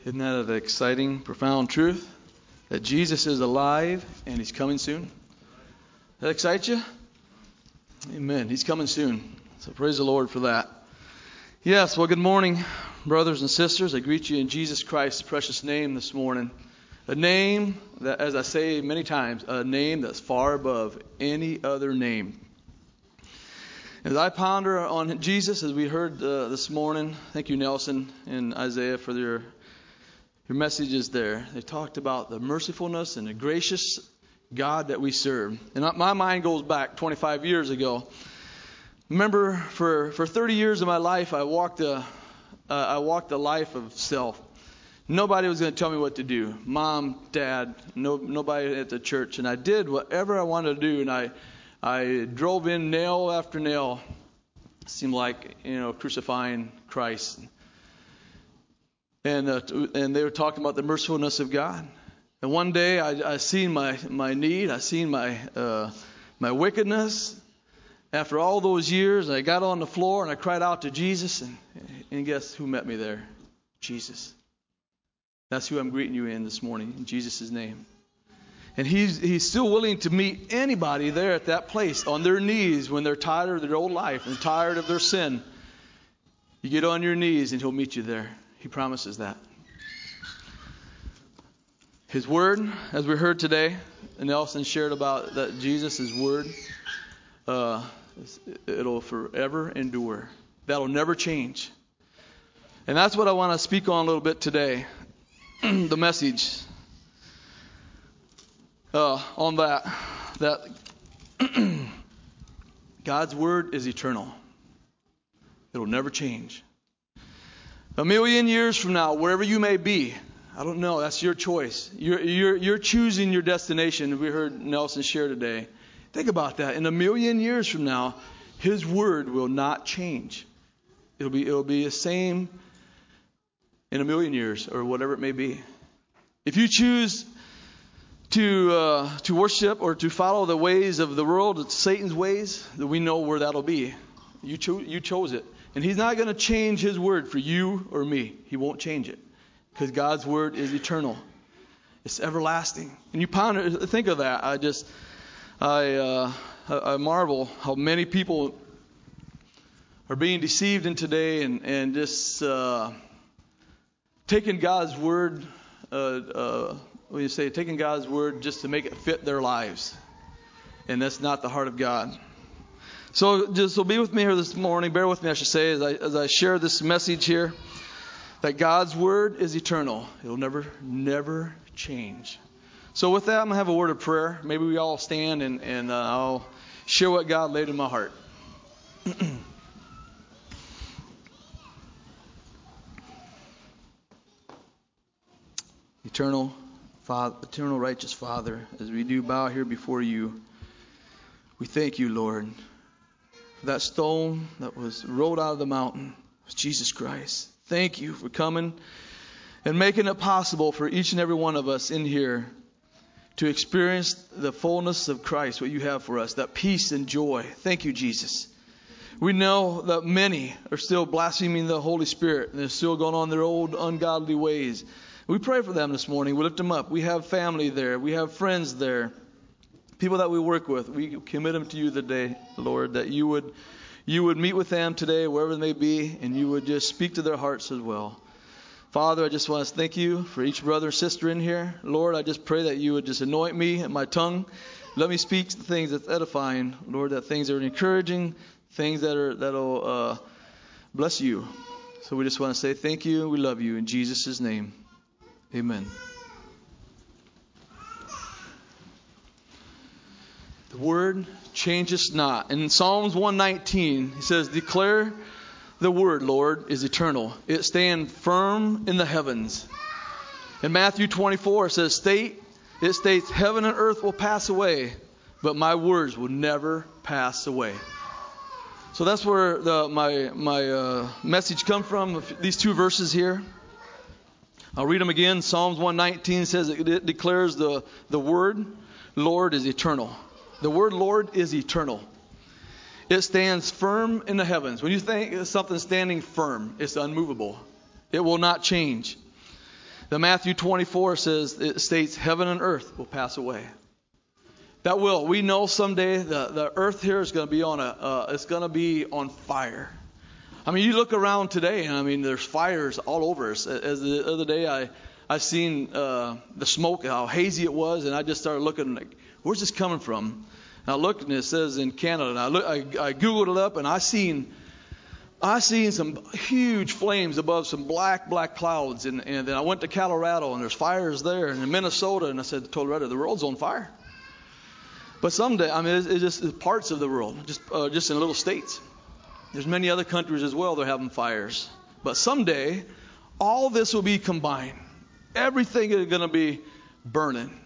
Isn't that an exciting, profound truth? That Jesus is alive and He's coming soon? Does that excite you? Amen. He's coming soon. So praise the Lord for that. Yes, well, good morning, brothers and sisters. I greet you in Jesus Christ's precious name this morning. A name that, as I say many times, a name that's far above any other name. As I ponder on Jesus, as we heard this morning, thank you, Nelson and Isaiah, for your messages there. They talked about the mercifulness and the gracious God that we serve. And my mind goes back 25 years ago. Remember, for 30 years of my life, I walked a life of self. Nobody was going to tell me what to do. Mom, Dad, nobody at the church. And I did whatever I wanted to do. And I drove in nail after nail. It seemed like, crucifying Christ. And they were talking about the mercifulness of God. And one day I seen my need. I seen my wickedness. After all those years, I got on the floor and I cried out to Jesus. And guess who met me there? Jesus. That's who I'm greeting you in this morning, in Jesus' name. And he's still willing to meet anybody there at that place on their knees when they're tired of their old life and tired of their sin. You get on your knees and He'll meet you there. He promises that. His word, as we heard today, and Nelson shared about that Jesus' word, it'll forever endure. That'll never change. And that's what I want to speak on a little bit today. The message on that God's word is eternal. It'll never change. A million years from now, wherever you may be, I don't know. That's your choice. You're choosing your destination. We heard Nelson share today. Think about that. In a million years from now, His word will not change. It'll be the same in a million years or whatever it may be. If you choose to worship or to follow the ways of the world, Satan's ways, then we know where that'll be. You chose it. And He's not going to change His word for you or me. He won't change it. Because God's word is eternal. It's everlasting. And you think of that. I marvel how many people are being deceived in today and just taking God's word, taking God's word just to make it fit their lives. And that's not the heart of God. So be with me here this morning. Bear with me, I should say, as I share this message here. That God's word is eternal. It'll never change. So with that, I'm going to have a word of prayer. Maybe we all stand and I'll share what God laid in my heart. Eternal righteous Father, as we do bow here before you, we thank you, Lord, for that stone that was rolled out of the mountain was Jesus Christ. Thank you for coming and making it possible for each and every one of us in here to experience the fullness of Christ, what you have for us, that peace and joy. Thank you, Jesus. We know that many are still blaspheming the Holy Spirit and they're still going on their old ungodly ways. We pray for them this morning. We lift them up. We have family there. We have friends there. People that we work with. We commit them to you today, Lord, that you would meet with them today, wherever they may be, and you would just speak to their hearts as well. Father, I just want to thank you for each brother and sister in here. Lord, I just pray that you would just anoint me and my tongue. Let me speak the things that's edifying, Lord, that things that are encouraging, things that'll bless you. So we just want to say thank you and we love you in Jesus' name. Amen. The word changes not. In Psalms 119, he says, declare the word, Lord, is eternal. It stands firm in the heavens. In Matthew 24, it says, it states, heaven and earth will pass away, but my words will never pass away. So that's where my message comes from, these two verses here. I'll read them again. Psalms 119 says it declares the word, Lord, is eternal. The word Lord is eternal. It stands firm in the heavens. When you think of something standing firm, it's unmovable. It will not change. The Matthew 24 says, it states, heaven and earth will pass away. That will. We know someday the earth here is going to be it's going to be on fire. I mean, you look around today, and I mean, there's fires all over us. As the other day, I seen the smoke, how hazy it was, and I just started looking like, where's this coming from? And I looked, and it says in Canada. And I googled it up, and I seen some huge flames above some black clouds. And then I went to Colorado, and there's fires there, and in Minnesota, and I said to Loretta, the world's on fire. But someday, I mean, it's just parts of the world, just in little states. There's many other countries as well that are having fires. But someday, all this will be combined. Everything is going to be burning.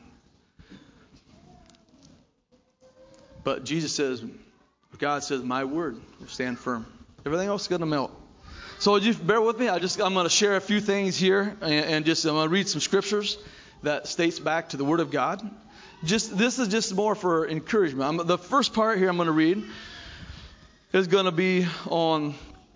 But Jesus says, God says, my word will stand firm. Everything else is going to melt. So just bear with me. I'm going to share a few things here, and I'm going to read some scriptures that states back to the Word of God. This is just more for encouragement. The first part here I'm going to read is going to be on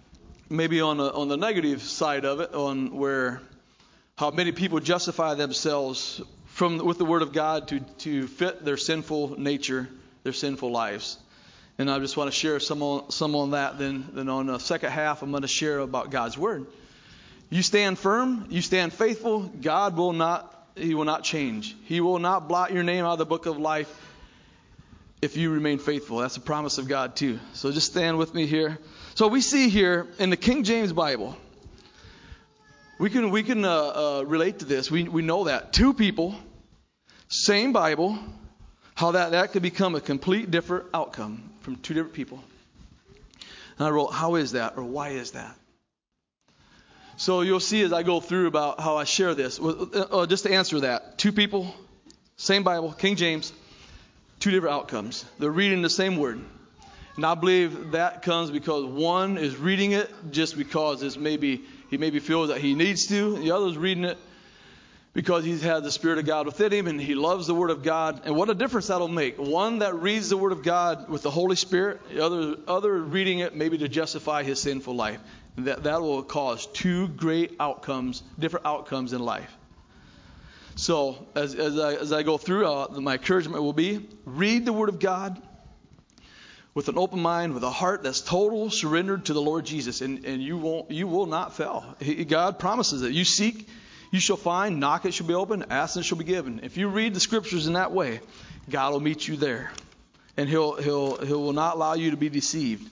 the negative side of it, on where how many people justify themselves with the Word of God to fit their sinful nature, their sinful lives. And I just want to share some on that. Then on the second half, I'm going to share about God's Word. You stand firm, you stand faithful. God will not. He will not change. He will not blot your name out of the book of life if you remain faithful. That's a promise of God too. So just stand with me here. So we see here in the King James Bible, we can relate to this. We know that two people, same Bible, how that could become a complete different outcome from two different people. And I wrote, how is that, or why is that? So you'll see as I go through about how I share this. Just to answer that, two people, same Bible, King James, two different outcomes. They're reading the same word. And I believe that comes because one is reading it just because he maybe feels that he needs to. The other is reading it because he's had the Spirit of God within him and he loves the Word of God. And what a difference that'll make. One that reads the Word of God with the Holy Spirit, the other reading it maybe to justify his sinful life. That will cause two great outcomes, different outcomes in life. So as I go through, my encouragement will be, read the Word of God with an open mind, with a heart that's total surrendered to the Lord Jesus, and you will not fail. God promises it. You seek, you shall find. Knock, it shall be opened. Ask, and it shall be given. If you read the Scriptures in that way, God will meet you there, and He will not allow you to be deceived.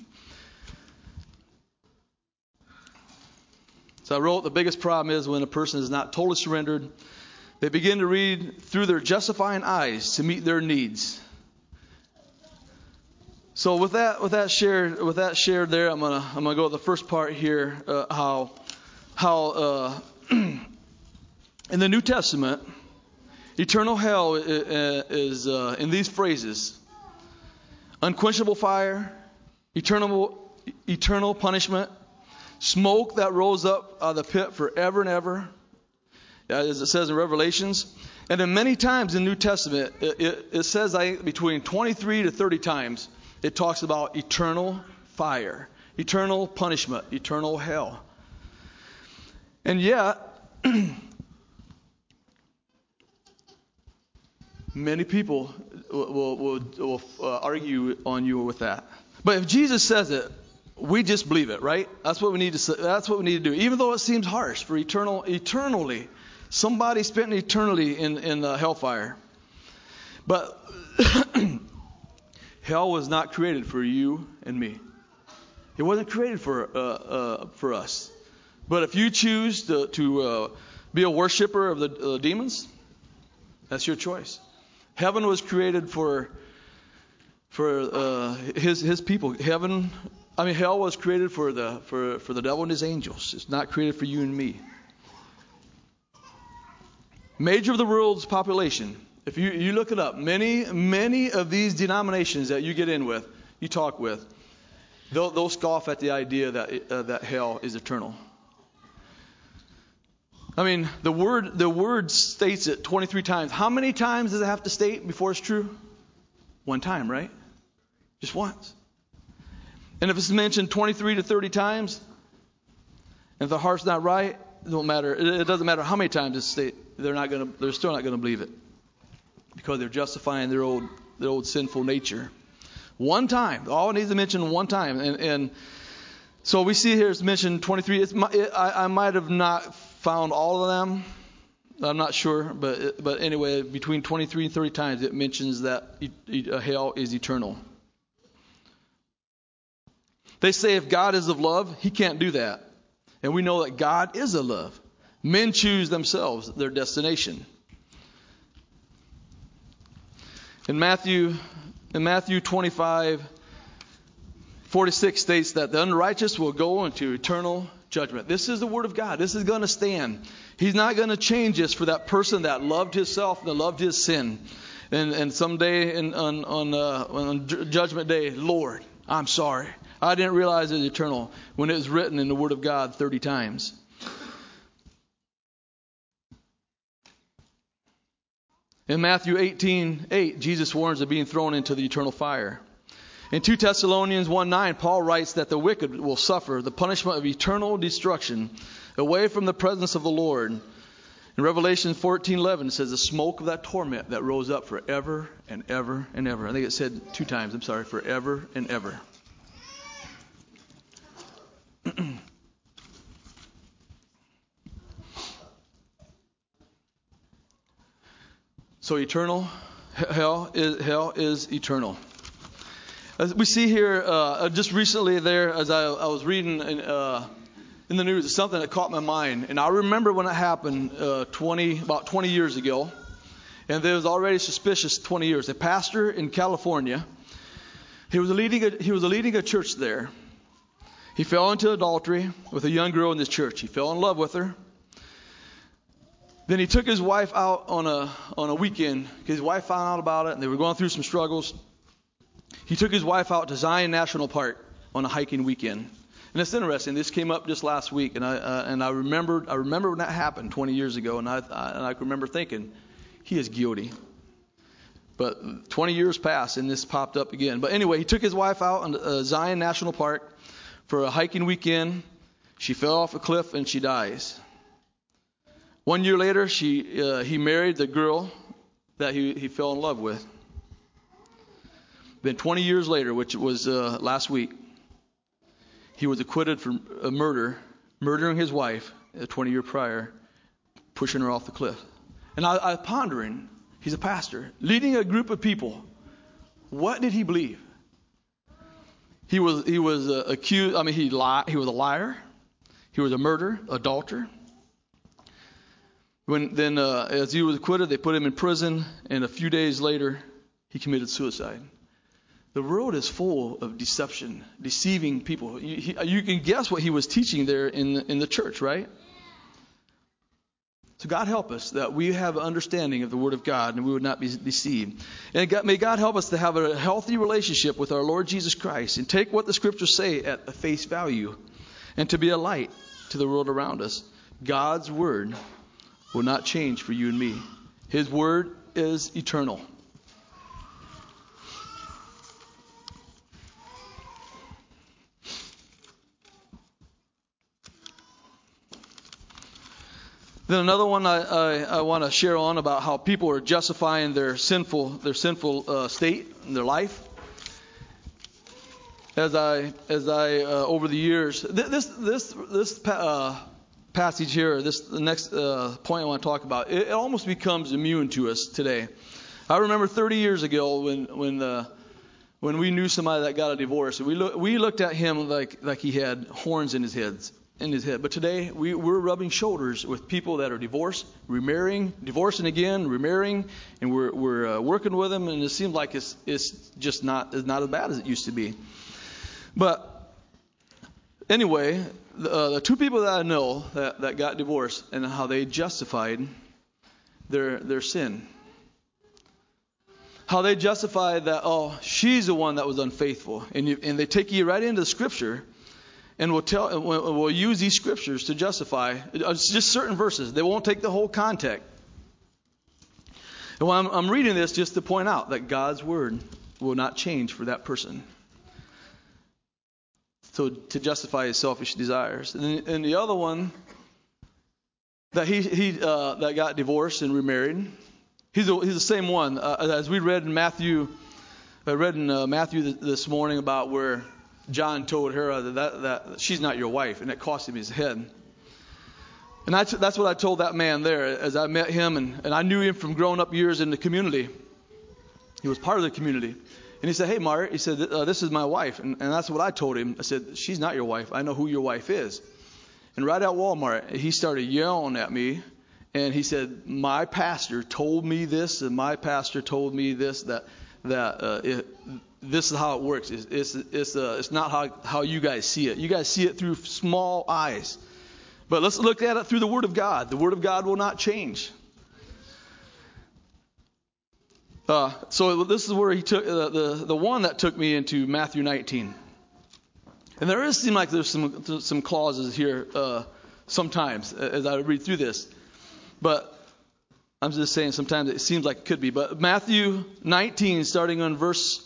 So I wrote, the biggest problem is when a person is not totally surrendered, they begin to read through their justifying eyes to meet their needs. So with that shared there, I'm gonna go to the first part here. How in the New Testament, eternal hell is in these phrases: unquenchable fire, eternal punishment, smoke that rose up out of the pit forever and ever, as it says in Revelations. And then many times in the New Testament, it says, I think, between 23 to 30 times, it talks about eternal fire, eternal punishment, eternal hell. And yet, many people will argue on you with that. But if Jesus says it, we just believe it, right? That's what we need to say. That's what we need to do. Even though it seems harsh for eternally, somebody spent eternity in the hellfire. But hell was not created for you and me. It wasn't created for us. But if you choose to be a worshiper of the demons, that's your choice. Heaven was created for his people. Hell was created for the devil and his angels. It's not created for you and me. Major of the world's population. If you look it up, many of these denominations that you get in with, you talk with, they'll scoff at the idea that hell is eternal. I mean, the word states it 23 times. How many times does it have to state before it's true? One time, right? Just once. And if it's mentioned 23 to 30 times, and if the heart's not right, don't matter. It doesn't matter how many times it's stated. They're still not gonna believe it, because they're justifying their old sinful nature. One time, all it needs to mention one time, and so we see here it's mentioned 23. I might have not found all of them. I'm not sure, but anyway, between 23 and 30 times it mentions that hell is eternal. They say if God is of love, he can't do that. And we know that God is of love. Men choose themselves their destination. In Matthew 25:46 states that the unrighteous will go into eternal judgment. This is the word of God. This is going to stand. He's not going to change this for that person that loved himself, that loved his sin. And someday on Judgment Day, Lord, I'm sorry. I didn't realize it was eternal, when it was written in the Word of God 30 times. In Matthew 18:8, Jesus warns of being thrown into the eternal fire. In 2 Thessalonians 1:9, Paul writes that the wicked will suffer the punishment of eternal destruction away from the presence of the Lord. In Revelation 14:11, it says the smoke of that torment that rose up forever and ever and ever. I think it said 2 times, forever and ever. So eternal, hell is eternal. As we see here, just recently there, as I was reading in the news, it's something that caught my mind. And I remember when it happened about 20 years ago. And there was already suspicious 20 years. A pastor in California, he was leading a church there. He fell into adultery with a young girl in this church. He fell in love with her. Then he took his wife out on a weekend, because his wife found out about it, and they were going through some struggles. He took his wife out to Zion National Park on a hiking weekend. And it's interesting. This came up just last week, and I remember when that happened 20 years ago, and I remember thinking, he is guilty. But 20 years passed, and this popped up again. But anyway, he took his wife out on Zion National Park for a hiking weekend. She fell off a cliff and she dies. 1 year later, he married the girl that he fell in love with. Then 20 years later, which was last week, he was acquitted for murdering his wife 20 years prior, pushing her off the cliff. And I was pondering, he's a pastor, leading a group of people. What did he believe? He was accused. I mean, he lied. He was a liar. He was a murderer, adulterer. As he was acquitted, they put him in prison, and a few days later, he committed suicide. The world is full of deception, deceiving people. You can guess what he was teaching there in the church, right? So God help us that we have an understanding of the Word of God and we would not be deceived. And may God help us to have a healthy relationship with our Lord Jesus Christ and take what the Scriptures say at the face value and to be a light to the world around us. God's Word will not change for you and me. His Word is eternal. Then another one I want to share on about how people are justifying their sinful state in their life. As I over the years, this passage here, the next point I want to talk about, it almost becomes immune to us today. I remember 30 years ago when we knew somebody that got a divorce, we looked at him like he had horns in his head. But today, we're rubbing shoulders with people that are divorced, remarrying, divorcing again, remarrying, and we're working with them, and it seems like it's just not as bad as it used to be. But anyway, the two people that I know that got divorced and how they justified their sin. How they justified that, she's the one that was unfaithful. And they take you right into the Scripture. And we'll use these scriptures to justify just certain verses. They won't take the whole context. And when I'm reading this just to point out that God's Word will not change for that person. So to justify his selfish desires. And the other one that he that got divorced and remarried. He's the same one as we read in Matthew. I read in Matthew this morning about where John told her that she's not your wife, and it cost him his head. And that's what I told that man there as I met him, and I knew him from growing up years in the community. He was part of the community. And he said, "Hey, Mart," he said, "this is my wife." And that's what I told him. I said, "She's not your wife. I know who your wife is." And right at Walmart, he started yelling at me. And he said, "My pastor told me this, and my pastor told me this, that this is how it works. It's not how you guys see it. You guys see it through small eyes. But let's look at it through the Word of God. The Word of God will not change." So this is where he took the one that took me into Matthew 19. And there seem like there's some clauses here sometimes as I read through this. But I'm just saying sometimes it seems like it could be. But Matthew 19, starting on verse,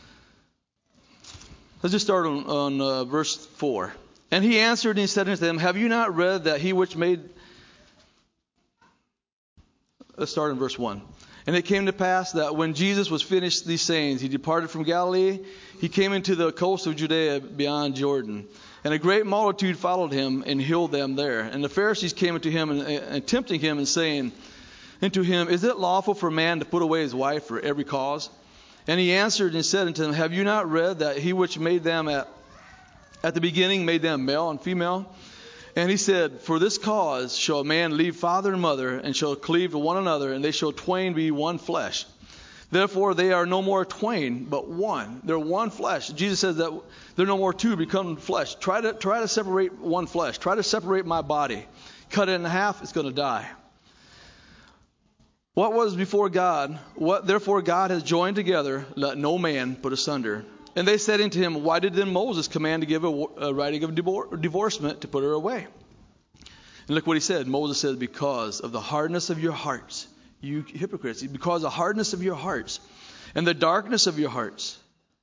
let's just start on verse 4. "And he answered and he said unto them, Have you not read that he which made..." Let's start in verse 1. "And it came to pass that when Jesus was finished these sayings, he departed from Galilee. He came into the coast of Judea beyond Jordan. And a great multitude followed him and healed them there. And the Pharisees came unto him and tempting him and saying unto him, Is it lawful for a man to put away his wife for every cause? And he answered and said unto them, Have you not read that he which made them at the beginning made them male and female? And he said, For this cause shall a man leave father and mother, and shall cleave to one another, and they shall twain be one flesh. Therefore they are no more twain, but one." They're one flesh. Jesus says that they're no more two, become flesh. Try to separate one flesh. Try to separate my body. Cut it in half, it's going to die. "What was before God, what therefore God has joined together, let no man put asunder. And they said unto him, Why did then Moses command to give a writing of divorcement to put her away? And look what he said. Moses said, Because of the hardness of your hearts, you hypocrites, because of the hardness of your hearts, and the darkness of your hearts,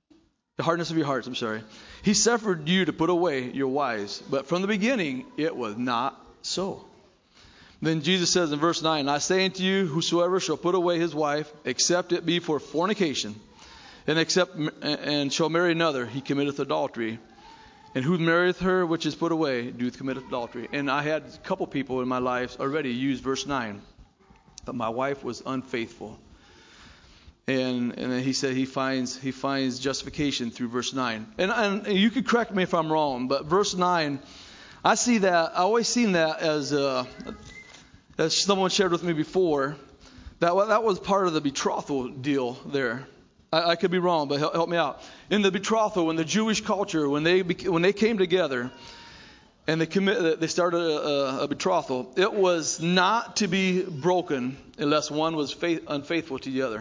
he suffered you to put away your wives. But from the beginning it was not so. Then Jesus says in verse 9, I say unto you, whosoever shall put away his wife, except it be for fornication, and shall marry another, he committeth adultery. And who marrieth her which is put away doth commit adultery." And I had a couple people in my life already use verse 9. But my wife was unfaithful. And then he said he finds justification through verse 9. And you could correct me if I'm wrong, but verse 9, I always seen that as someone shared with me before, that was part of the betrothal deal there. I could be wrong, but help me out. In the betrothal, in the Jewish culture, when they came together and they started a betrothal, it was not to be broken unless one was unfaithful to the other.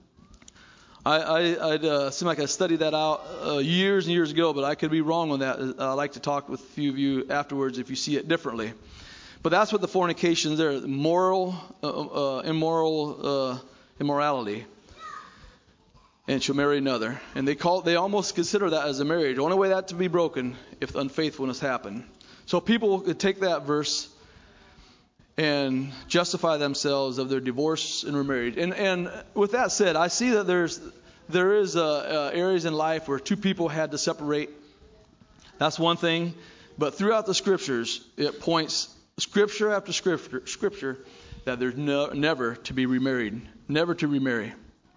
I'd seem like I studied that out years and years ago, but I could be wrong on that. I'd like to talk with a few of you afterwards if you see it differently. But that's what the fornication is there, immorality. And she'll marry another. And they almost consider that as a marriage. The only way that to be broken if unfaithfulness happened. So people could take that verse and justify themselves of their divorce and remarriage. And with that said, I see that there is areas in life where two people had to separate. That's one thing. But throughout the scriptures, it points scripture after scripture that there's never to be remarried, never to remarry.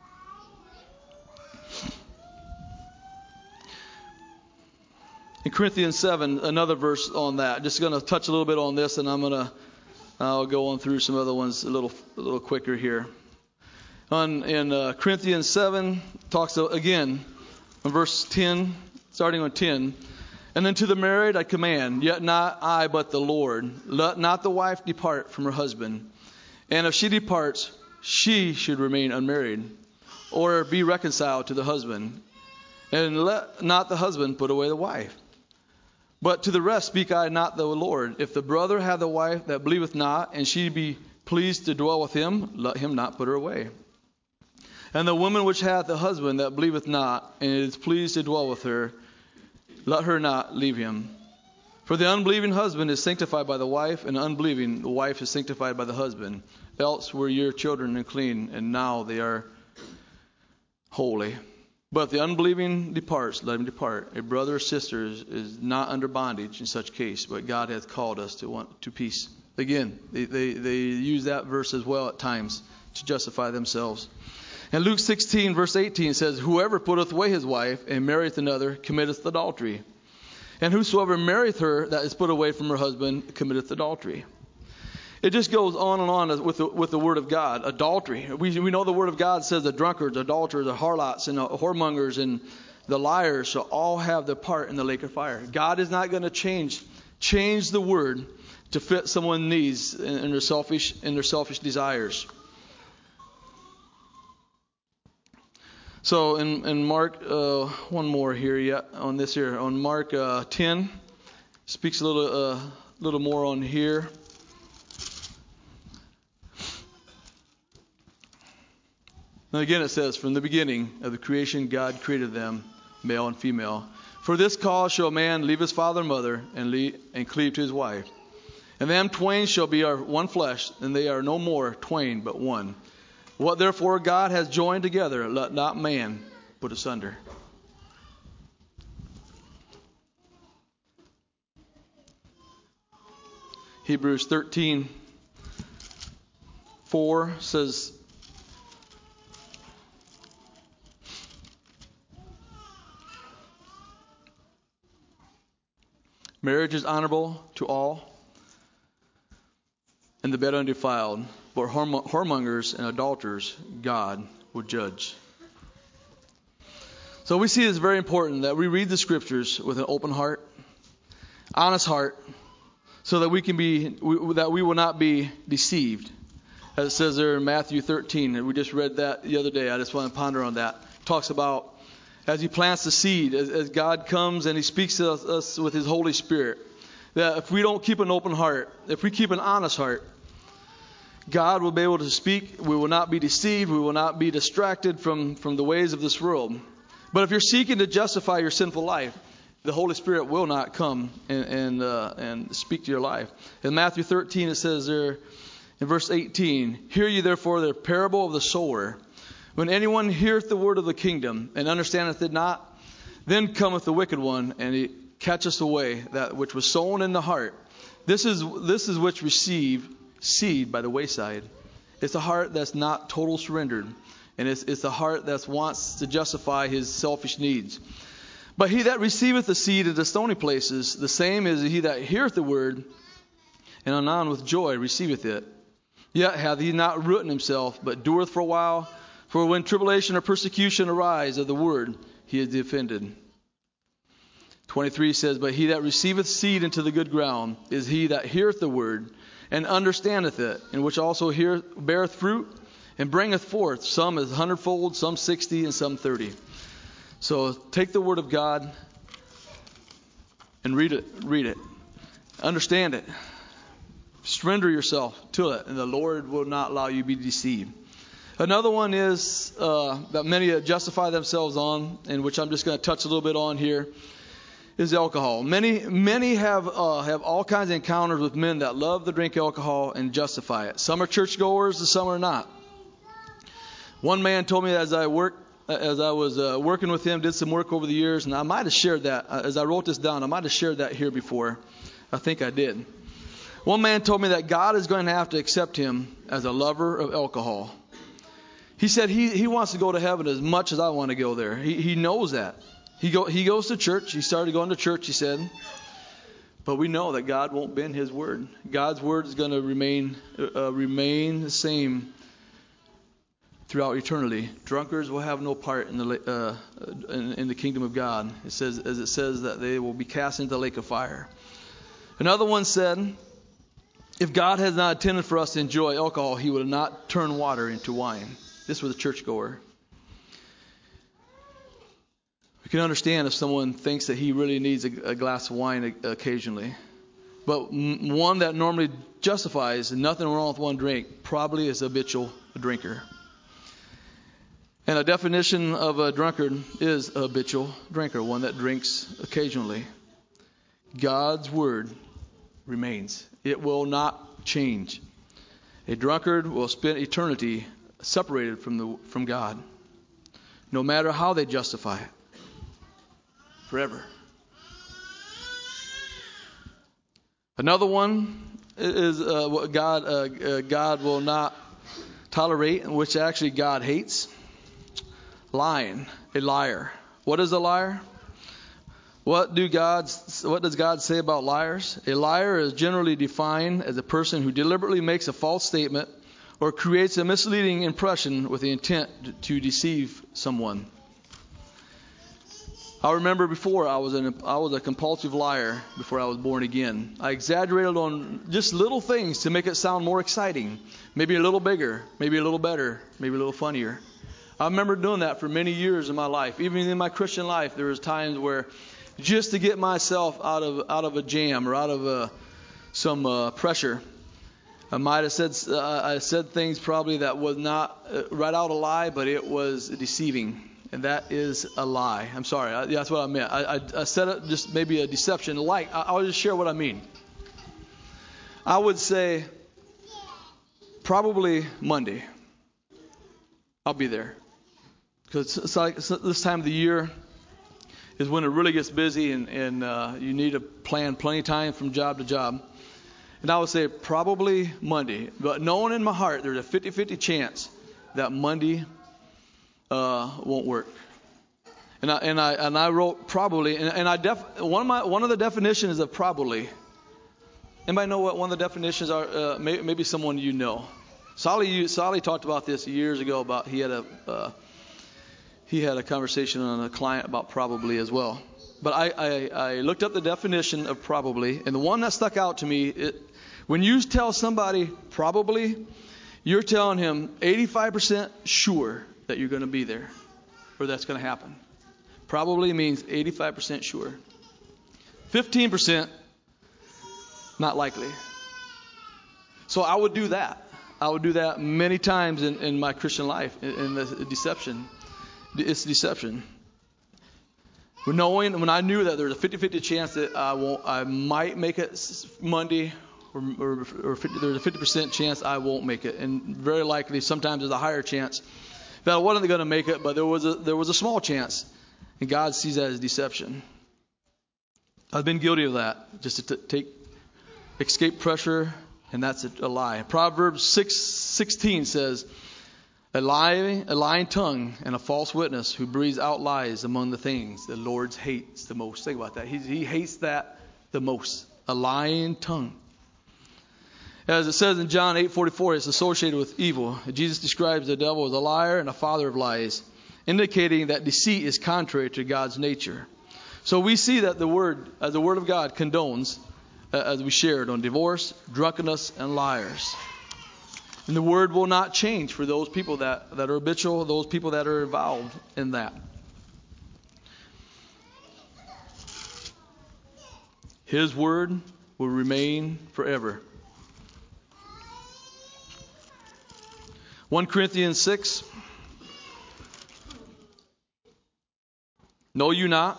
In Corinthians 7, another verse on that. Just going to touch a little bit on this, and I'll go on through some other ones a little quicker here. In Corinthians 7, talks again in verse 10, starting on 10. And then to the married I command, yet not I but the Lord. Let not the wife depart from her husband. And if she departs, she should remain unmarried, or be reconciled to the husband. And let not the husband put away the wife. But to the rest speak I not the Lord. If the brother have the wife that believeth not, and she be pleased to dwell with him, let him not put her away. And the woman which hath the husband that believeth not, and is pleased to dwell with her, let her not leave him. For the unbelieving husband is sanctified by the wife, and the unbelieving the wife is sanctified by the husband. Else were your children unclean, and now they are holy. But if the unbelieving departs, let him depart. A brother or sister is not under bondage in such case, but God hath called us to peace. Again, they use that verse as well at times to justify themselves. And Luke 16, verse 18 says, Whoever putteth away his wife and marrieth another committeth adultery. And whosoever marrieth her that is put away from her husband committeth adultery. It just goes on and on with the word of God. Adultery. We know the word of God says the drunkards, adulterers, the harlots, and the whoremongers, and the liars shall all have their part in the lake of fire. God is not going to change the word to fit someone's needs and their selfish desires. So in Mark, one more here yet on this here. On Mark 10, speaks a little more on here. And again it says, From the beginning of the creation God created them, male and female. For this cause shall a man leave his father and mother and cleave to his wife. And them twain shall be one flesh, and they are no more twain but one. What therefore God has joined together, let not man put asunder. Hebrews 13:4 says, Marriage is honorable to all, and the bed undefiled. But whoremongers and adulterers, God will judge. So we see it's very important that we read the scriptures with an open heart, honest heart, so that we will not be deceived. As it says there in Matthew 13, and we just read that the other day. I just want to ponder on that. It talks about as He plants the seed, as God comes and He speaks to us with His Holy Spirit, that if we don't keep an open heart, if we keep an honest heart, God will be able to speak. We will not be deceived. We will not be distracted from the ways of this world. But if you're seeking to justify your sinful life, the Holy Spirit will not come and speak to your life. In Matthew 13, it says there in verse 18, Hear ye therefore the parable of the sower. When anyone heareth the word of the kingdom and understandeth it not, then cometh the wicked one, and he catcheth away that which was sown in the heart. This is which receive seed by the wayside. It's a heart that's not total surrendered, and it's a heart that wants to justify his selfish needs. But he that receiveth the seed of the stony places, the same is he that heareth the word, and anon with joy receiveth it. Yet hath he not root in himself, but dureth for a while. For when tribulation or persecution arise of the word, he is offended. 23 says, But he that receiveth seed into the good ground is he that heareth the word, and understandeth it, and which also beareth fruit, and bringeth forth some as 100-fold, some 60, and some 30. So take the word of God and read it. Understand it. Surrender yourself to it, and the Lord will not allow you to be deceived. Another one is that many justify themselves on, and which I'm just going to touch a little bit on here, is alcohol. Many have all kinds of encounters with men that love to drink alcohol and justify it. Some are churchgoers and some are not. One man told me as I was working with him, did some work over the years, and I might have shared that as I wrote this down. I might have shared that here before. I think I did. One man told me that God is going to have to accept him as a lover of alcohol. He said he wants to go to heaven as much as I want to go there. He knows that. He goes to church. He started going to church, he said. But we know that God won't bend His word. God's word is going to remain the same throughout eternity. Drunkards will have no part in the kingdom of God. It says that they will be cast into the lake of fire. Another one said, if God has not intended for us to enjoy alcohol, He will not turn water into wine. This was a churchgoer. We can understand if someone thinks that he really needs a glass of wine occasionally. But one that normally justifies nothing wrong with one drink probably is a habitual drinker. And a definition of a drunkard is a habitual drinker, one that drinks occasionally. God's word remains. It will not change. A drunkard will spend eternity separated from God, no matter how they justify it. Forever. Another one is what God will not tolerate, which actually God hates. Lying, a liar. What is a liar? What does God say about liars? A liar is generally defined as a person who deliberately makes a false statement or creates a misleading impression with the intent to deceive someone. I remember before I was a compulsive liar before I was born again. I exaggerated on just little things to make it sound more exciting, maybe a little bigger, maybe a little better, maybe a little funnier. I remember doing that for many years in my life. Even in my Christian life, there was times where just to get myself out of a jam or out of some pressure, I might have said things probably that was not right out a lie, but it was deceiving. And that is a lie. I'm sorry. That's what I meant. I said it just maybe a deception. I'll just share what I mean. I would say probably Monday. I'll be there. Because it's like this time of the year is when it really gets busy and you need to plan plenty of time from job to job. And I would say probably Monday. But knowing in my heart there's a 50-50 chance that Monday won't work. And I wrote probably, one of the definitions of probably. Anybody know what one of the definitions are? Maybe someone you know. Solly talked about this years ago. About he had a conversation on a client about probably as well. But I looked up the definition of probably, and the one that stuck out to me, when you tell somebody probably, you're telling him 85% sure that you're going to be there or that's going to happen. Probably means 85% sure. 15% not likely. So I would do that. I would do that many times in my Christian life, in the deception. It's deception. When I knew that there was a 50-50 chance that I might make it Monday, or there's a 50% chance I won't make it, and very likely sometimes there's a higher chance that I wasn't going to make it, but there was a small chance, and God sees that as deception. I've been guilty of that, just to escape pressure, and that's a lie. Proverbs 6:16 says, A lying tongue and a false witness who breathes out lies among the things the Lord hates the most. Think about that. He hates that the most. A lying tongue. As it says in John 8:44, it's associated with evil. Jesus describes the devil as a liar and a father of lies, indicating that deceit is contrary to God's nature. So we see that the Word of God condones, as we shared, on divorce, drunkenness, and liars. And the Word will not change for those people that are habitual, those people that are involved in that. His Word will remain forever. 1 Corinthians 6. Know you not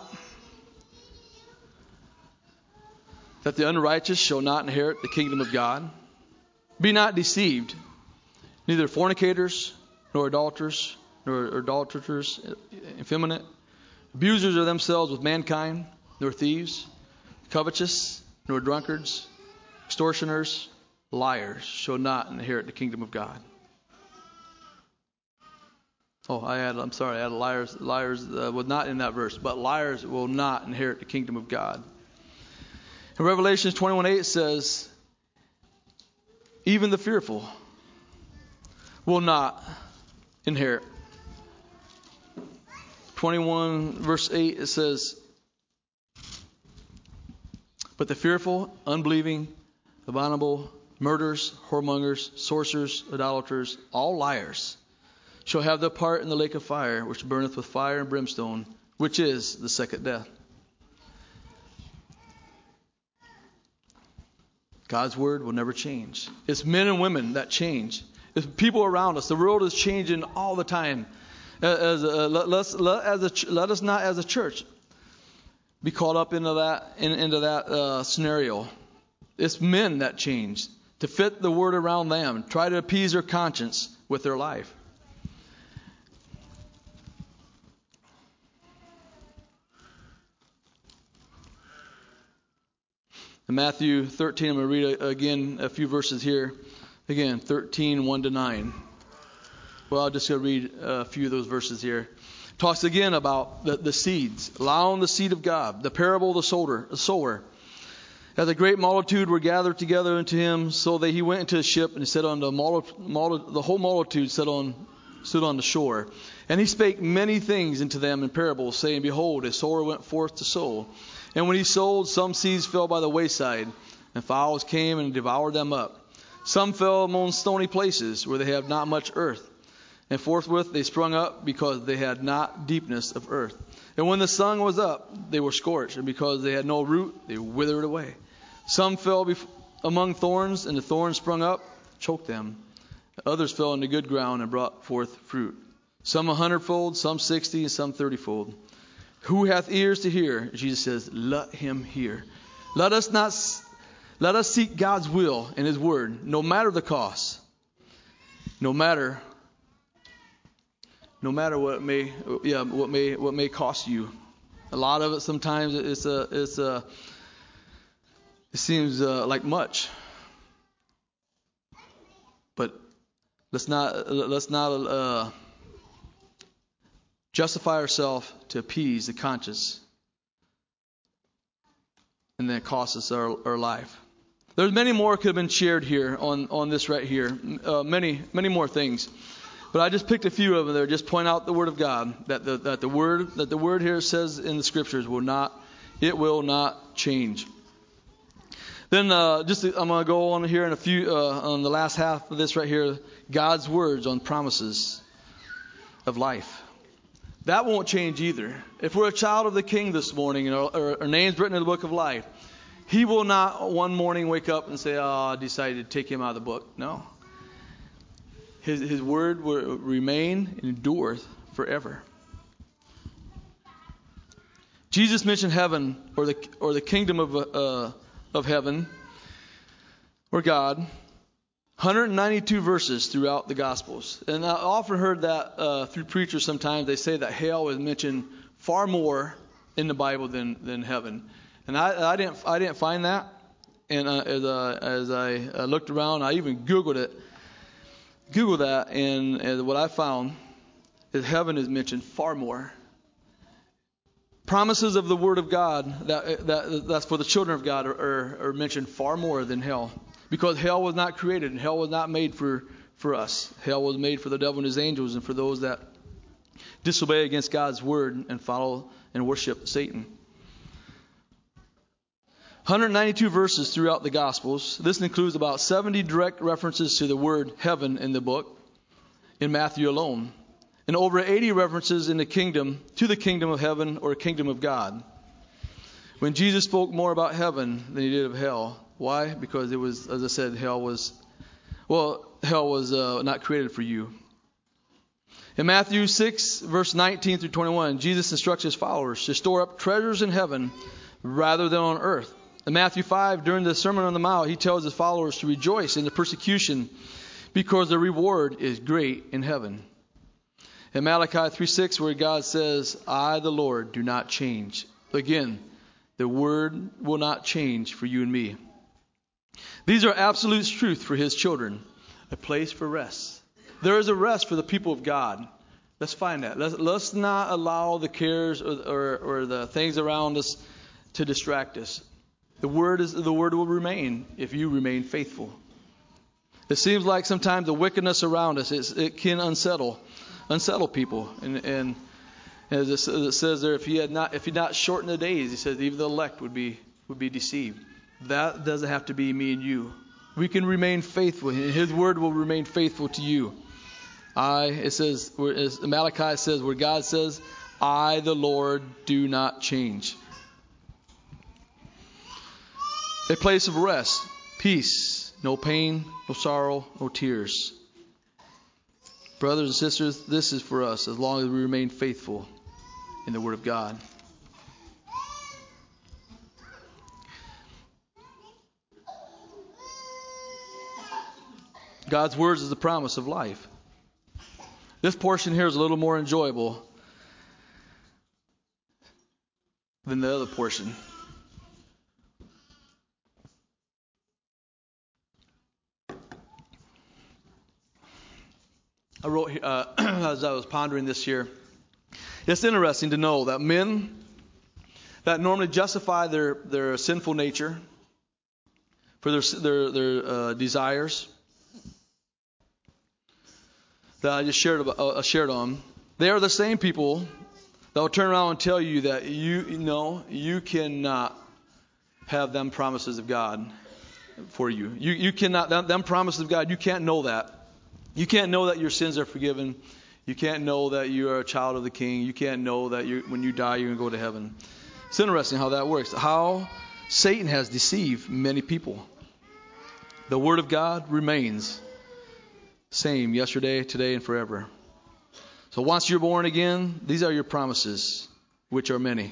that the unrighteous shall not inherit the kingdom of God? Be not deceived. Neither fornicators, nor adulterers, nor adulterators, effeminate, abusers of themselves with mankind, nor thieves, covetous, nor drunkards, extortioners, liars shall not inherit the kingdom of God. Oh, I added liars. Liars was not in that verse, but liars will not inherit the kingdom of God. In Revelation 21:8 says, even the fearful will not inherit. 21 verse 8 it says, but the fearful, unbelieving, abominable, murderers, whoremongers, sorcerers, idolaters, all liars, shall have their part in the lake of fire, which burneth with fire and brimstone, which is the second death. God's word will never change. It's men and women that change. It's people around us. The world is changing all the time. Let us not as a church be caught up into that scenario. It's men that change to fit the word around them, try to appease their conscience with their life. In Matthew 13, I'm going to read again a few verses here. Again, 13, 1-9. Well, I'll just read a few of those verses here. Talks again about the seeds, allowing the seed of God, the parable of the sower. As a great multitude were gathered together unto him, so that he went into a ship, and he said on the whole multitude stood on the shore. And he spake many things unto them in parables, saying, Behold, a sower went forth to sow. And when he sowed, some seeds fell by the wayside, and fowls came and devoured them up. Some fell among stony places, where they have not much earth. And forthwith they sprung up, because they had not deepness of earth. And when the sun was up, they were scorched, and because they had no root, they withered away. Some fell among thorns, and the thorns sprung up, choked them. Others fell into good ground and brought forth fruit. Some 100-fold, some 60, and some 30-fold. Who hath ears to hear? Jesus says, let him hear. Let us seek God's will and His word, no matter the cost. No matter what it may cost you. A lot of it sometimes it seems like much. But let's not justify ourselves to appease the conscience, and then it costs us our life. There's many more could have been shared here on this right here. Many more things. But I just picked a few of them there. Just point out the Word of God, that the word here says in the Scriptures will not change. Then I'm going to go on here in a few on the last half of this right here. God's words on promises of life. That won't change either. If we're a child of the King this morning, and our name's written in the book of life, He will not one morning wake up and say, "Oh, I decided to take him out of the book." No. His word will remain and endure forever. Jesus mentioned heaven or the kingdom of heaven or God, 192 verses throughout the Gospels. And I often heard that through preachers sometimes. They say that hell is mentioned far more in the Bible than heaven. And I didn't find that. And as I looked around, I even Googled that, and what I found is heaven is mentioned far more. Promises of the Word of God that's for the children of God are mentioned far more than hell. Because hell was not created, and hell was not made for us. Hell was made for the devil and his angels, and for those that disobey against God's word and follow and worship Satan. 192 verses throughout the Gospels. This includes about 70 direct references to the word heaven in the book, in Matthew alone. And over 80 references in the kingdom of heaven or kingdom of God. When Jesus spoke more about heaven than He did of hell. Why? Because it was, as I said, hell was not created for you. In Matthew 6, verse 19 through 21, Jesus instructs His followers to store up treasures in heaven rather than on earth. In Matthew 5, during the Sermon on the Mount, He tells His followers to rejoice in the persecution because the reward is great in heaven. In Malachi 3:6, where God says, I, the Lord, do not change. Again, the word will not change for you and me. These are absolute truth for His children, a place for rest. There is a rest for the people of God. Let's find that. Let's not allow the cares or the things around us to distract us. The word will remain if you remain faithful. It seems like sometimes the wickedness around us it can unsettle people. And as it says there, if you not shorten the days, He says even the elect would be deceived. That doesn't have to be me and you. We can remain faithful, and His word will remain faithful to you. It says, as Malachi says, where God says, I, the Lord, do not change. A place of rest, peace, no pain, no sorrow, no tears. Brothers and sisters, this is for us as long as we remain faithful in the Word of God. God's words is the promise of life. This portion here is a little more enjoyable than the other portion. I wrote as I was pondering this year, it's interesting to know that men that normally justify their sinful nature for their desires that I just shared on, they are the same people that will turn around and tell you that you cannot have them promises of God for you. You cannot them promises of God. You can't know that. You can't know that your sins are forgiven. You can't know that you are a child of the King. You can't know that when you die you're going to go to heaven. It's interesting how that works. How Satan has deceived many people. The Word of God remains same yesterday, today, and forever. So once you're born again, these are your promises, which are many.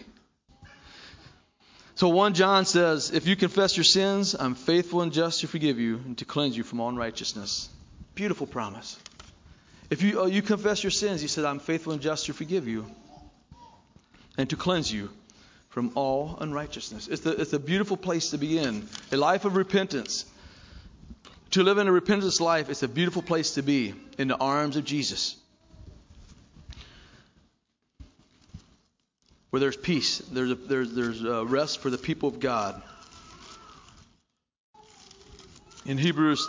So 1 John says, if you confess your sins, I'm faithful and just to forgive you and to cleanse you from all unrighteousness. Beautiful promise. If you confess your sins, he said, I'm faithful and just to forgive you and to cleanse you from all unrighteousness. It's a beautiful place to be in. A life of repentance. To live in a repentance life, it's a beautiful place to be in the arms of Jesus. Where there's peace, there's rest for the people of God. In Hebrews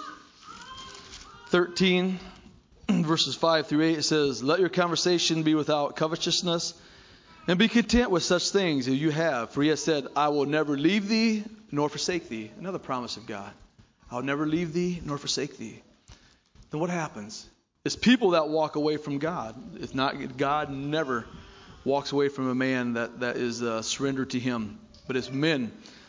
13, verses 5 through 8, it says, let your conversation be without covetousness, and be content with such things as you have. For he has said, I will never leave thee nor forsake thee. Another promise of God. I'll never leave thee nor forsake thee. Then what happens? It's people that walk away from God. It's not God never walks away from a man that is surrendered to him. But it's men.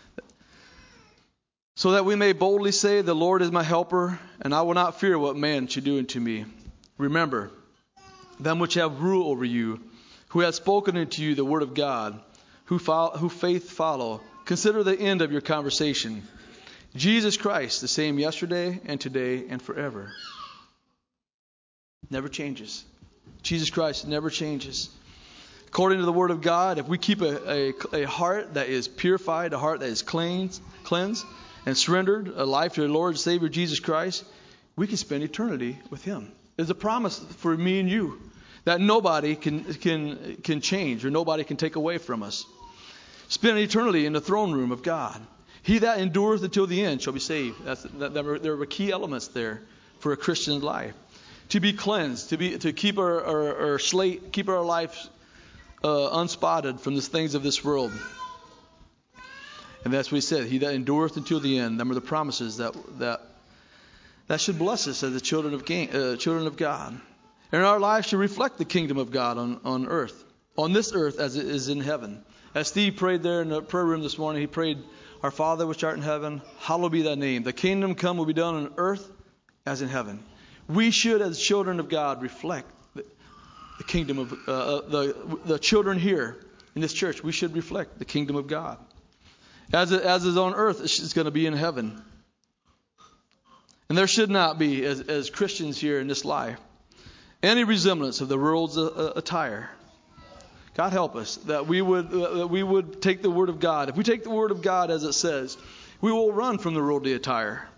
So that we may boldly say, the Lord is my helper, and I will not fear what man should do unto me. Remember, them which have rule over you, who have spoken unto you the word of God, who faith follow, consider the end of your conversation. Jesus Christ, the same yesterday and today and forever. Never changes. Jesus Christ never changes. According to the Word of God, if we keep a heart that is purified, a heart that is cleansed and surrendered, a life to the Lord and Savior Jesus Christ, we can spend eternity with Him. There's a promise for me and you that nobody can change or nobody can take away from us. Spend eternity in the throne room of God. He that endureth until the end shall be saved. There were key elements there for a Christian life. To be cleansed, to keep our slate, keep our life unspotted from the things of this world. And that's what he said. He that endureth until the end. Them are the promises that should bless us as the children of God. And our lives should reflect the kingdom of God on earth, on this earth as it is in heaven. As Steve prayed there in the prayer room this morning, he prayed, Our Father which art in heaven, hallowed be thy name. The kingdom come will be done on earth as in heaven. We should, as children of God, reflect the kingdom of the children here in this church. We should reflect the kingdom of God. As is on earth, it's going to be in heaven. And there should not be, as Christians here in this life, any resemblance of the world's attire. God help us that we would take the Word of God. If we take the Word of God as it says, we will run from the worldly attire.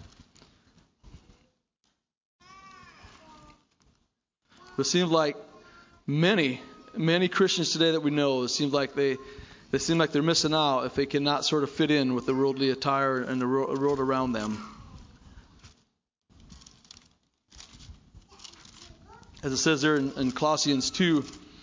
It seems like many Christians today that we know, it seems like they seem like they're missing out if they cannot sort of fit in with the worldly attire and the world around them. As it says there in Colossians 2,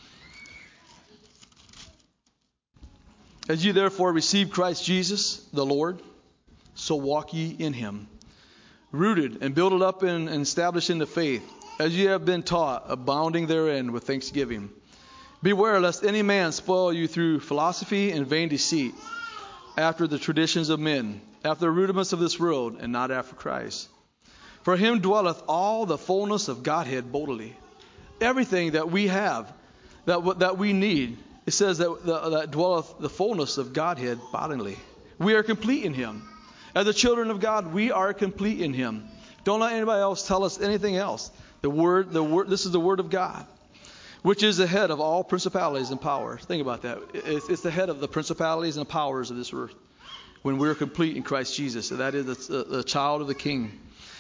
as ye therefore receive Christ Jesus the Lord, so walk ye in him, rooted and builded up and established in the faith, as ye have been taught, abounding therein with thanksgiving. Beware lest any man spoil you through philosophy and vain deceit, after the traditions of men, after the rudiments of this world, and not after Christ. For him dwelleth all the fullness of Godhead bodily. Everything that we have, that we need, it says that dwelleth the fullness of Godhead bodily. We are complete in him. As the children of God, we are complete in him. Don't let anybody else tell us anything else. The word, this is the word of God, which is the head of all principalities and powers. Think about that. It's the head of the principalities and powers of this earth when we're complete in Christ Jesus. So that is the child of the King.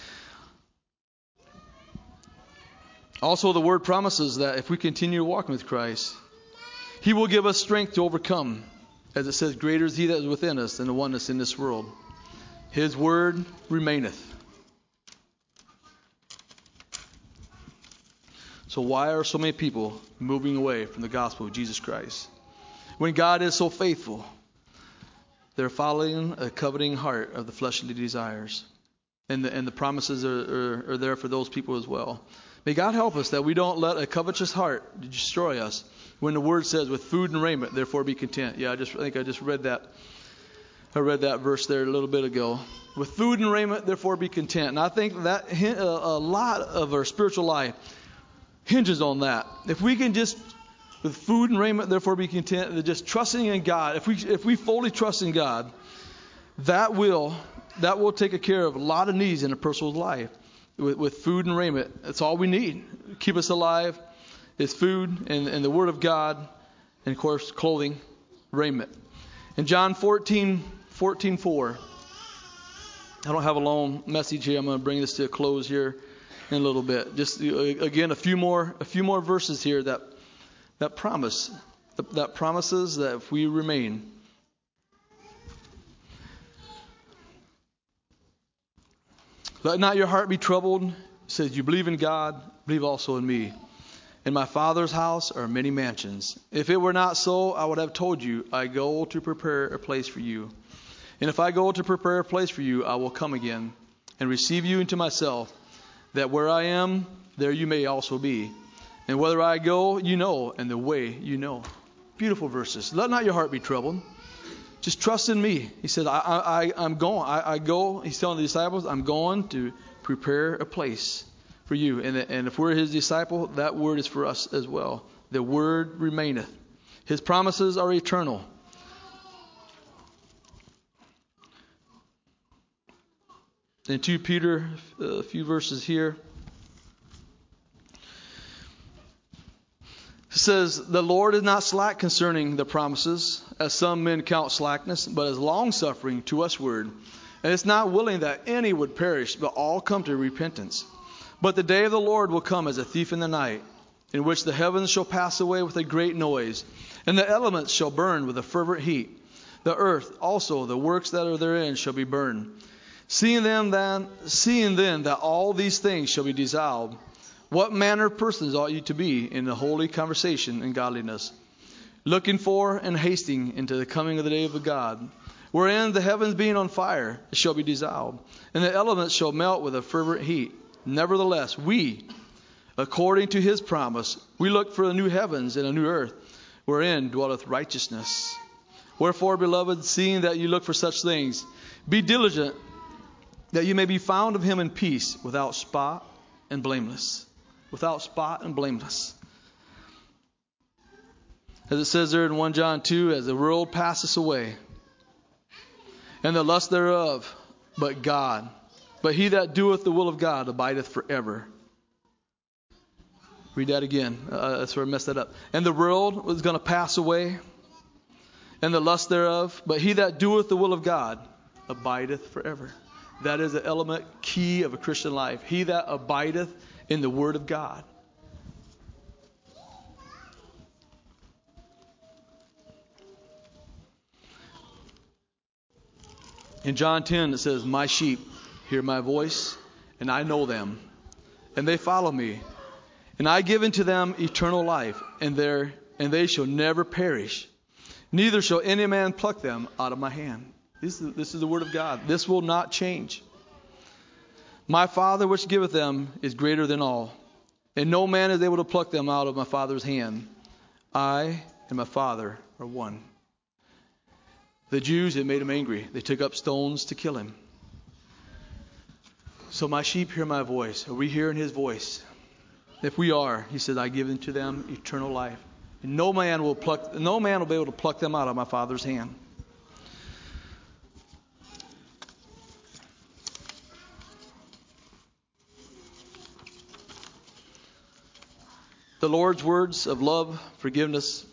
Also, the word promises that if we continue walking with Christ, He will give us strength to overcome. As it says, greater is He that is within us than the one that's in this world. His word remaineth. So why are so many people moving away from the gospel of Jesus Christ? When God is so faithful, they're following a coveting heart of the fleshly desires. And the promises are there for those people as well. May God help us that we don't let a covetous heart destroy us. When the word says, with food and raiment, therefore be content. Yeah, I think I just read that. I read that verse there a little bit ago. With food and raiment, therefore be content. And I think that a lot of our spiritual life hinges on that. If we can just, with food and raiment, therefore be content, just trusting in God. If we fully trust in God, that will take care of a lot of needs in a person's life. With food and raiment, that's all we need. Keep us alive. It's food and the Word of God, and of course clothing, raiment. In John 14:4. I don't have a long message here. I'm going to bring this to a close here in a little bit. Just again a few more verses here that promises that if we remain. Let not your heart be troubled. It says, you believe in God, believe also in me. In my Father's house are many mansions. If it were not so, I would have told you, I go to prepare a place for you. And if I go to prepare a place for you, I will come again and receive you into myself, that where I am, there you may also be. And whether I go, you know, and the way you know. Beautiful verses. Let not your heart be troubled. Just trust in me. He said, I'm going. I go. He's telling the disciples, I'm going to prepare a place for you. And if we're His disciple, that word is for us as well. The word remaineth. His promises are eternal. In 2 Peter, a few verses here. It says, the Lord is not slack concerning the promises, as some men count slackness, but is long-suffering to usward, and is not willing that any would perish, but all come to repentance. But the day of the Lord will come as a thief in the night, in which the heavens shall pass away with a great noise, and the elements shall burn with a fervent heat. The earth also, the works that are therein, shall be burned. Seeing then that all these things shall be dissolved, what manner of persons ought you to be in the holy conversation and godliness, looking for and hasting into the coming of the day of God, wherein the heavens being on fire shall be dissolved, and the elements shall melt with a fervent heat. Nevertheless, we, according to His promise, we look for a new heavens and a new earth, wherein dwelleth righteousness. Wherefore, beloved, seeing that you look for such things, be diligent that you may be found of Him in peace, without spot and blameless. Without spot and blameless. As it says there in 1 John 2, as the world passeth away, and the lust thereof, but he that doeth the will of God abideth forever. Read that again. That's where I messed that up. And the world was going to pass away, and the lust thereof, but he that doeth the will of God abideth forever. That is the element key of a Christian life. He that abideth in the Word of God. In John 10 it says, my sheep hear my voice, and I know them, and they follow me. And I give unto them eternal life, and they shall never perish. Neither shall any man pluck them out of my hand. This is the Word of God. This will not change. My Father which giveth them is greater than all, and no man is able to pluck them out of my Father's hand. I and my Father are one. The Jews, it made them angry. They took up stones to kill Him. So my sheep hear my voice. Are we hearing His voice? If we are, He said, I give unto them eternal life. And no man will be able to pluck them out of my Father's hand. The Lord's words of love, forgiveness,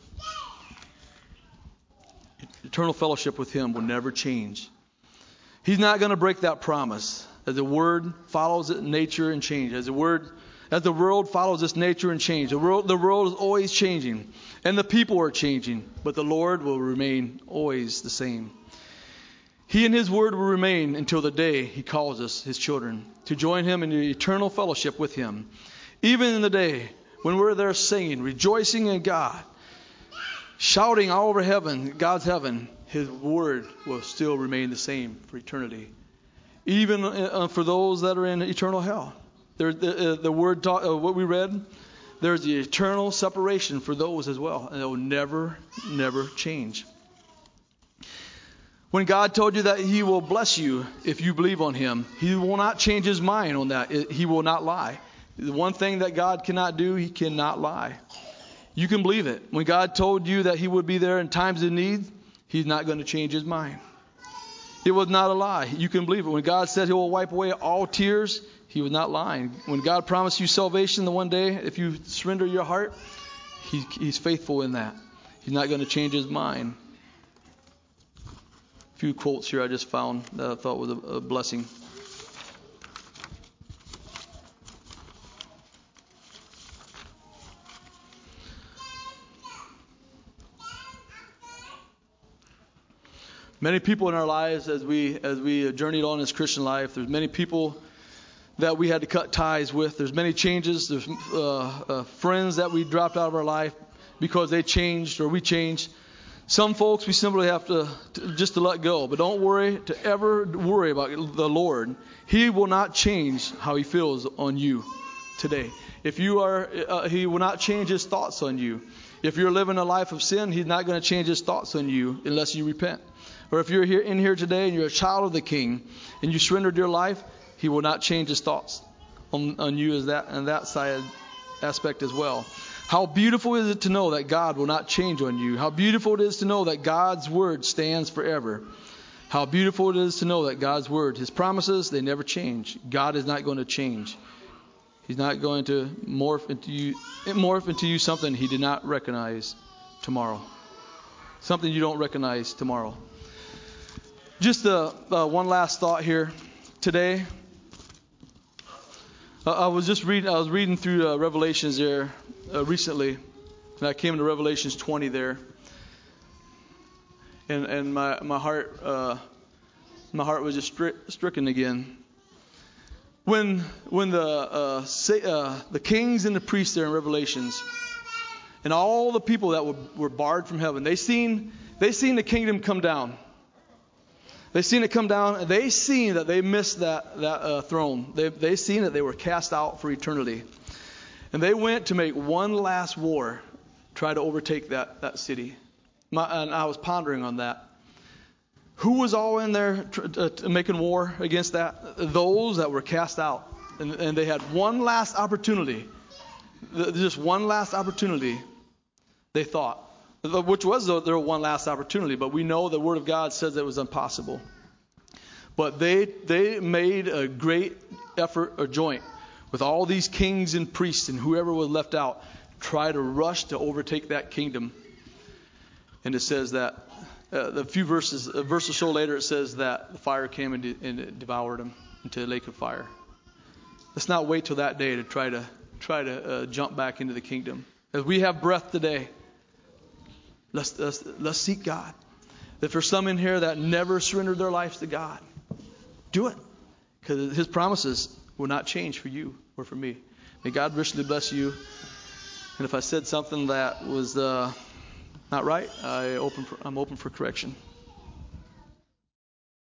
eternal fellowship with Him will never change. He's not going to break that promise. As the Word follows nature and change, as the world follows this nature and change, the world is always changing, and the people are changing, but the Lord will remain always the same. He and His Word will remain until the day He calls us, His children, to join Him in the eternal fellowship with Him. Even in the day when we're there singing, rejoicing in God, shouting all over heaven, God's heaven, His Word will still remain the same for eternity. Even for those that are in eternal hell. The Word, what we read, there's the eternal separation for those as well. And it will never, never change. When God told you that He will bless you if you believe on Him, He will not change His mind on that. He will not lie. The one thing that God cannot do, He cannot lie. You can believe it. When God told you that He would be there in times of need, He's not going to change His mind. It was not a lie. You can believe it. When God said He will wipe away all tears, He was not lying. When God promised you salvation the one day, if you surrender your heart, He's faithful in that. He's not going to change His mind. A few quotes here I just found that I thought was a blessing. Many people in our lives, as we journeyed on this Christian life, there's many people that we had to cut ties with. There's many changes. There's friends that we dropped out of our life because they changed or we changed. Some folks we simply have to let go. But don't ever worry about the Lord. He will not change how He feels on you today. If you are, He will not change His thoughts on you. If you're living a life of sin, He's not going to change His thoughts on you unless you repent. Or if you're in here today and you're a child of the King and you surrendered your life, He will not change His thoughts on you on that side aspect as well. How beautiful is it to know that God will not change on you? How beautiful it is to know that God's Word stands forever. How beautiful it is to know that God's Word, His promises, they never change. God is not going to change. He's not going to morph into you something He did not recognize tomorrow. Something you don't recognize tomorrow. Just one last thought here today. I was reading through Revelations there recently, and I came to Revelations 20 there, and my heart was just stricken again. When the kings and the priests there in Revelations, and all the people that were barred from heaven, they seen the kingdom come down. They seen it come down, and they seen that they missed that throne. They seen that they were cast out for eternity. And they went to make one last war, try to overtake that city. And I was pondering on that. Who was all in there making war against that? Those that were cast out. And they had one last opportunity. Just one last opportunity, they thought. Which was their one last opportunity. But we know the Word of God says it was impossible. But they made a great effort or joint with all these kings and priests and whoever was left out, try to rush to overtake that kingdom. And it says that a verse or so later it says that the fire came and it devoured them into a lake of fire. Let's not wait till that day to try to jump back into the kingdom. As we have breath today, let's seek God. If there's some in here that never surrendered their lives to God, do it. Because His promises will not change for you or for me. May God richly bless you. And if I said something that was not right, I'm open for correction.